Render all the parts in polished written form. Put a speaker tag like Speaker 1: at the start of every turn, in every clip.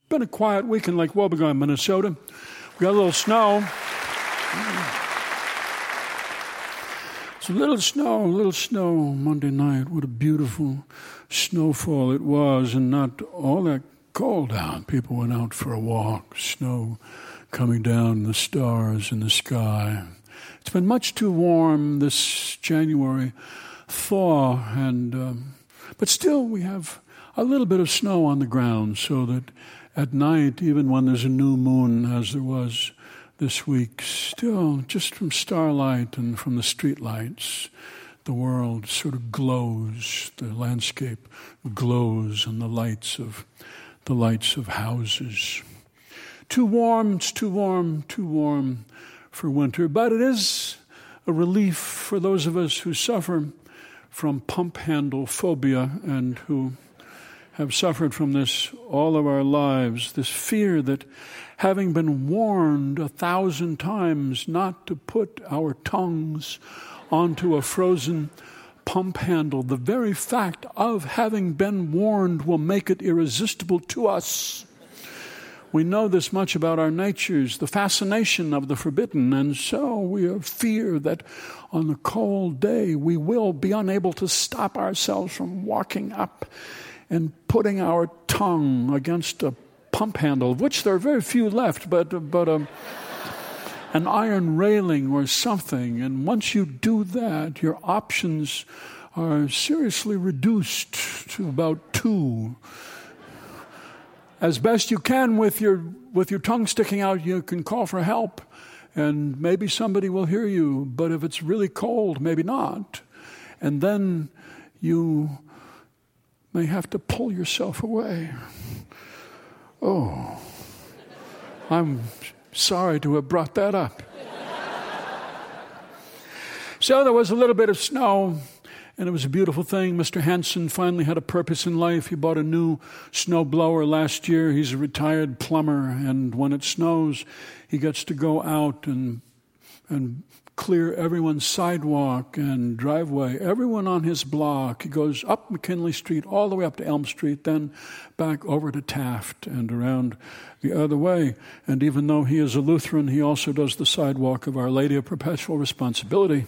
Speaker 1: been a quiet week in Lake Wobegon, Minnesota. We got a little snow. It's a little snow Monday night. What a beautiful snowfall it was, and not all that cold out. People went out for a walk, snow coming down, the stars in the sky. It's been much too warm this January thaw, but still we have a little bit of snow on the ground, so that at night, even when there's a new moon, as there was this week, still just from starlight and from the street lights, the world sort of glows, the landscape glows in the lights of houses. Too warm, it's too warm for winter, but it is a relief for those of us who suffer from pump handle phobia and who have suffered from this all of our lives, this fear that having been warned 1,000 times not to put our tongues onto a frozen pump handle, the very fact of having been warned will make it irresistible to us. We know this much about our natures, the fascination of the forbidden, and so we fear that on a cold day we will be unable to stop ourselves from walking up and putting our tongue against a pump handle, of which there are very few left, but an iron railing or something. And once you do that, your options are seriously reduced to about 2. As best you can with your tongue sticking out, you can call for help, and maybe somebody will hear you. But if it's really cold, maybe not. And then you may have to pull yourself away. Oh, I'm sorry to have brought that up. So there was a little bit of snow, and it was a beautiful thing. Mr. Hansen finally had a purpose in life. He bought a new snow blower last year. He's a retired plumber, and when it snows, he gets to go out and clear everyone's sidewalk and driveway, everyone on his block. He goes up McKinley Street all the way up to Elm Street, then back over to Taft and around the other way. And even though he is a Lutheran, he also does the sidewalk of Our Lady of Perpetual Responsibility.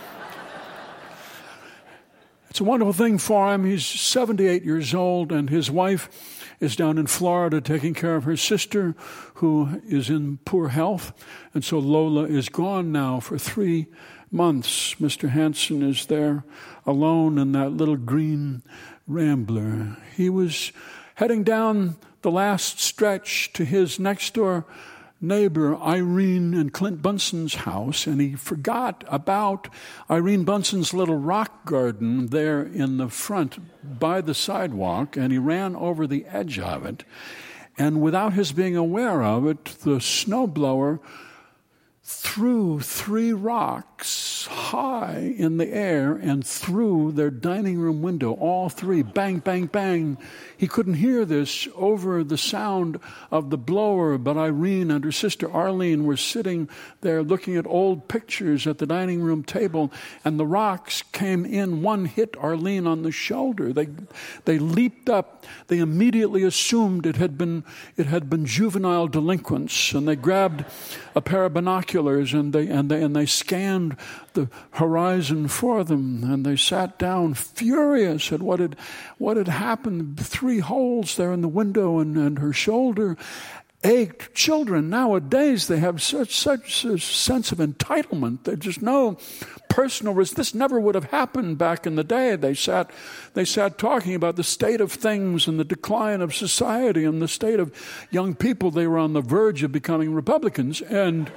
Speaker 1: It's a wonderful thing for him. He's 78 years old, and his wife is down in Florida taking care of her sister, who is in poor health. And so Lola is gone now for 3 months. Mr. Hansen is there alone in that little green Rambler. He was heading down the last stretch to his next-door neighbor, Irene and Clint Bunson's house, and he forgot about Irene Bunson's little rock garden there in the front by the sidewalk, and he ran over the edge of it. And without his being aware of it, the snowblower threw 3 rocks high in the air and through their dining room window, all 3, bang, bang, bang. He couldn't hear this over the sound of the blower, but Irene and her sister Arlene were sitting there looking at old pictures at the dining room table, and the rocks came in. One hit Arlene on the shoulder. They leaped up. They immediately assumed it had been juvenile delinquents, and they grabbed a pair of binoculars and they scanned the horizon for them, and they sat down furious at what had happened. 3 holes there in the window, and her shoulder ached. Children nowadays, they have such a sense of entitlement. They just know personal risk. This never would have happened back in the day. They sat talking about the state of things and the decline of society and the state of young people. They were on the verge of becoming Republicans, and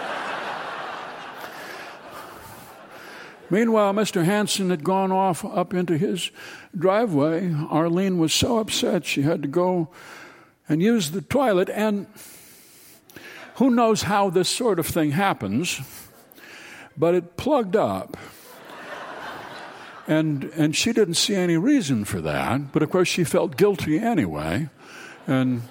Speaker 1: meanwhile, Mr. Hansen had gone off up into his driveway. Arlene was so upset she had to go and use the toilet, and who knows how this sort of thing happens, but it plugged up. And she didn't see any reason for that, but of course she felt guilty anyway, and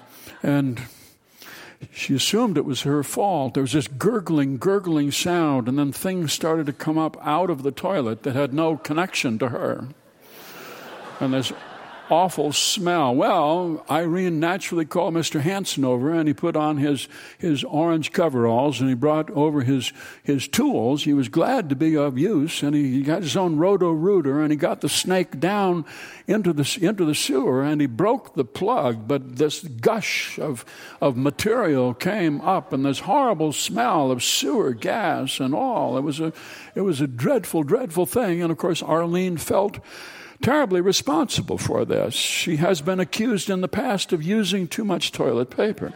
Speaker 1: she assumed it was her fault. There was this gurgling sound, and then things started to come up out of the toilet that had no connection to her. And awful smell. Well, Irene naturally called Mr. Hansen over, and he put on his orange coveralls, and he brought over his tools. He was glad to be of use, and he got his own roto-rooter, and he got the snake down into the sewer, and he broke the plug, but this gush of material came up, and this horrible smell of sewer gas and all. It was a dreadful, dreadful thing, and of course Arlene felt terribly responsible for this. She has been accused in the past of using too much toilet paper.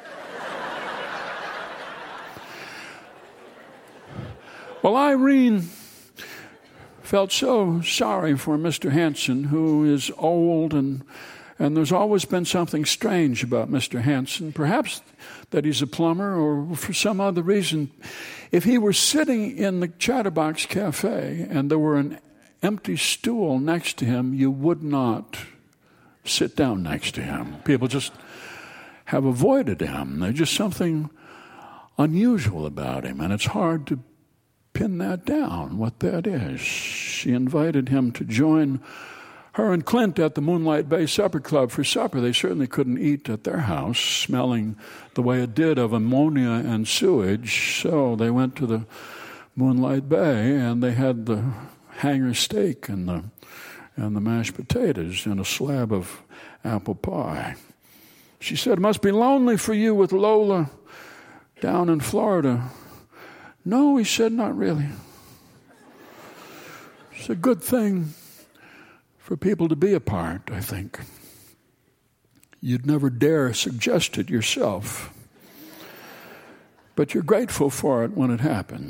Speaker 1: Well, Irene felt so sorry for Mr. Hansen, who is old, and there's always been something strange about Mr. Hansen, perhaps that he's a plumber or for some other reason. If he were sitting in the Chatterbox Cafe and there were an empty stool next to him, you would not sit down next to him. People just have avoided him. There's just something unusual about him, and it's hard to pin that down, what that is. She invited him to join her and Clint at the Moonlight Bay Supper Club for supper. They certainly couldn't eat at their house, smelling the way it did of ammonia and sewage. So they went to the Moonlight Bay, and they had the hanger steak and the mashed potatoes and a slab of apple pie. She said, "It must be lonely for you with Lola down in Florida." "No," he said, "not really. It's a good thing for people to be apart, I think. You'd never dare suggest it yourself, but you're grateful for it when it happens.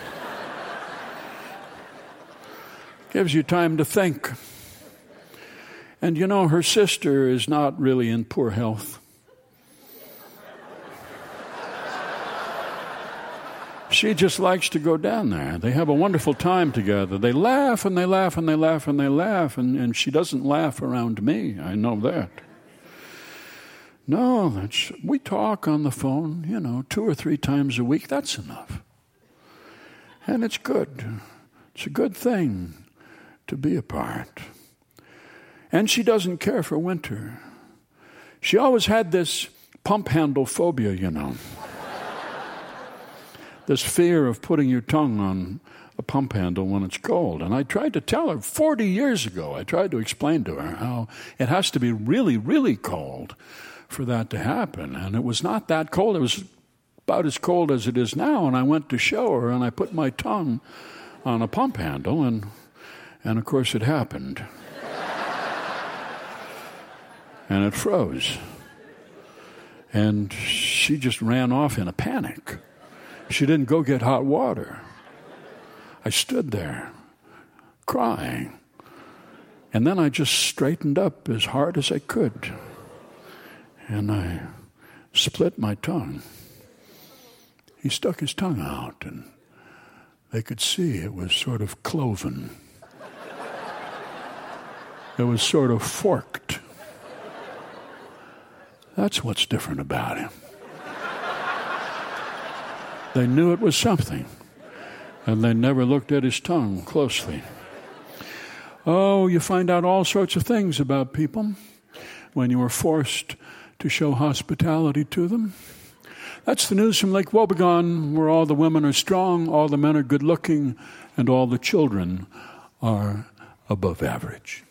Speaker 1: Gives you time to think." And you know, her sister is not really in poor health. She just likes to go down there. They have a wonderful time together. They laugh and they laugh and they laugh and they laugh, and she doesn't laugh around me. I know that. No, we talk on the phone, 2 or 3 times a week. That's enough. And it's good. It's a good thing to be apart. And she doesn't care for winter. She always had this pump handle phobia, this fear of putting your tongue on a pump handle when it's cold. And I tried to tell her 40 years ago, I tried to explain to her how it has to be really, really cold for that to happen. And it was not that cold. It was about as cold as it is now. And I went to show her, and I put my tongue on a pump handle, and of course it happened. And it froze. And she just ran off in a panic. She didn't go get hot water. I stood there, crying. And then I just straightened up as hard as I could. And I split my tongue. He stuck his tongue out, and they could see it was sort of cloven. It was sort of forked. That's what's different about him. They knew it was something, and they never looked at his tongue closely. Oh, you find out all sorts of things about people when you are forced to show hospitality to them. That's the news from Lake Wobegon, where all the women are strong, all the men are good-looking, and all the children are above average.